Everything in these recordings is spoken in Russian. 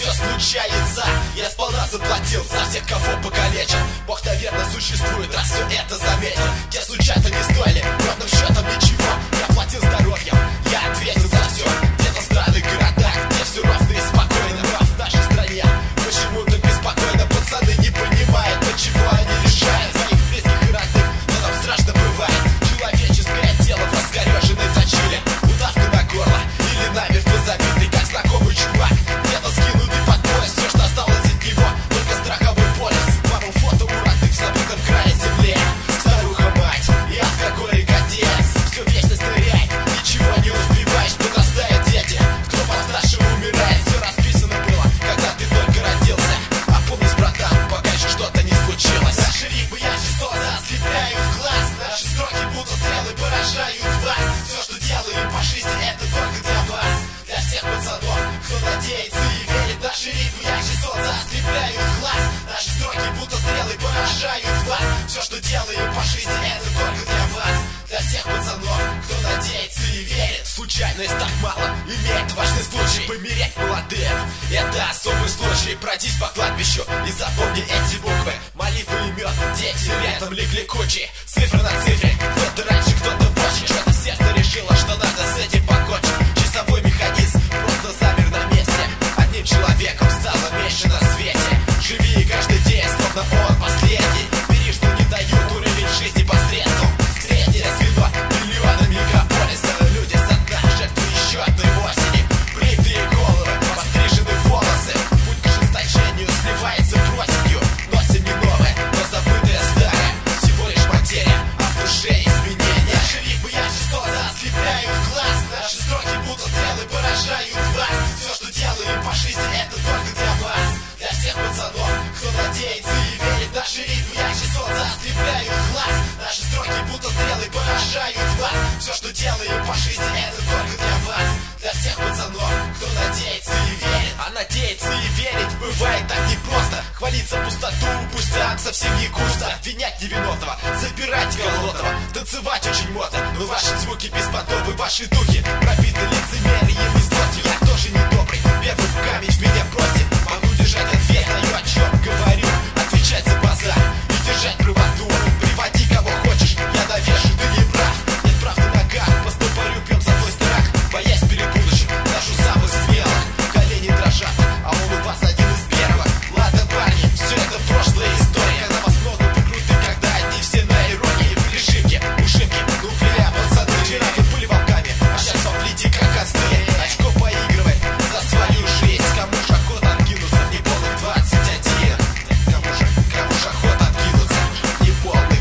все случается. Я сполна заплатил за всех, кого покалечил. Бог, наверное, существует, раз все это заметил. Те случайно не стоили ровным счетом ничего. Я платил здоровьем, я ответил за все. Где-то в странных городах, где все ровно и спокойно. Но в нашей стране почему-то беспокойно. Пацаны не понимают, почему они лишают своих близких и родных. Но нам страшно бывает. Человеческое тело в раскореженной точиле. Удавка на горло или намертво забитый, как знакомый чувак. Где-то скинутый под пояс, все, что осталось от него, только страховой полис. Пару фото у родных в забытом крае земли. Старуха мать и алкоголик отец. Всю вечность ныряй, ничего не успеваешь. Подрастают дети, кто постарше умирает. Все расписано было, когда ты только родился. А помни, братан, пока еще что-то не случилось. Наши рифмы я частоты ослепляют глаз. Наши строки будто стрелы поражают вас. Все, что делаю по жизни, это только для вас. Для всех пацанов, кто надеется и верит. Наши рифмы я частоты ослепляют глаз. Наши строки будто стрелы поражают вас. Все, что делаю по жизни, это только для вас. Для всех пацанов, кто надеется и верит. Случайность так мало имеет важный случай. Помереть молодым, это особый случай. Пройдись по кладбищу и запомни эти буквы. Молитвы имен, дети рядом легли кучи. Цифры на цифре, кто-то раньше, кто-то позже. Что-то сердце решило, что надо с этим покончить. Часовой механизм просто замер на месте. Одним человеком стало меньше на свете. Живи каждый день, словно он последний. Бери, что не дают, уровень жизни посредством. Среднее звено миллионами мегаполиса. Люди со дна, жертвы еще одной осени. Бритые головы, пострижены волосы. Путь к ожесточению сливается проседью. Носим не новое, но забытое старое. Всего лишь потеря, а в душе изменения. Наши рифмы я частоты ослепляют глаз. Наши строки будто стрелы поражают вас. Все, что делаю по жизни, это только для вас. Для всех пацанов, кто надеется и верит. Наши рифмы я частоты ослепляют глаз. Наши строки будто стрелы поражают вас. Все, что делаю по жизни, это только для вас. Для всех пацанов, кто надеется и верит. А надеяться и верить бывает так непросто. Хвалиться пустоту, пусть там совсем не густо. Обвинять невиновного, забирать голодного. Танцевать очень модно, но ваши звуки беспонтовы. Ваши духи пропиты лицемерием и злостью. Я тоже не добрый, первый камень в меня бросит. Могу держать ответ, знаю о чем говорю. Отвечать за базар и держать правоту. Приводи кого хочешь, я навешу, ты не прав. Нет правды на ногах, поступаю пьем за твой страх. Боясь перед будущим, ношу самых смелых. Колени дрожат, а он у вас один из первых. Ладно, парни, все это прошлая история. Когда вас много, вы круты, когда одни все на иронии. Прижимки, ушибки, ну бля, пацаны. Вчера вы были волками, а сейчас вам лети как косты. Очко поигрывает за свою жизнь. Кому ж охота откинуться в неполных 21? Кому ж охота откинуться в неполных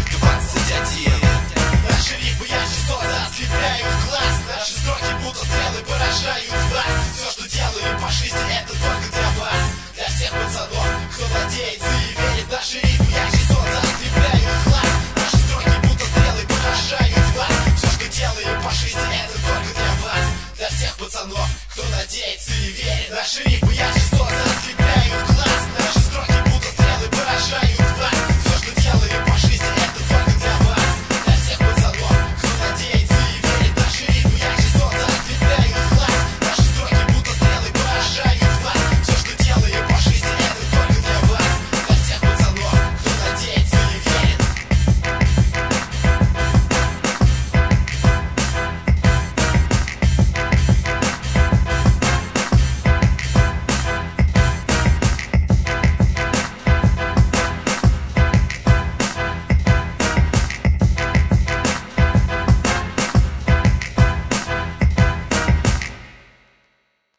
21? Наши рифмы я частоты ослепляют глаз. Наши строки будто стрелы поражают